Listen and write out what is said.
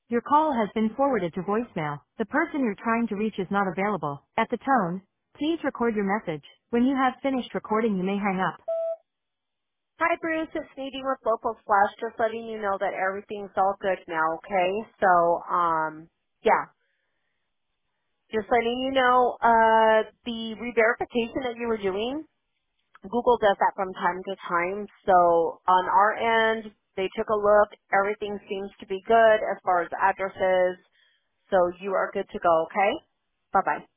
Your call has been forwarded to voicemail. The person you're trying to reach is not available. At the tone, please record your message. When you have finished recording, you may hang up. Hi, Bruce. It's Nadine with Local Flash. Just letting you know that everything's all good now, okay? So, yeah. Just letting you know, the re-verification that you were doing, Google does that from time to time. So, on our end, they took a look. Everything seems to be good as far as addresses. So, you are good to go, okay? Bye-bye.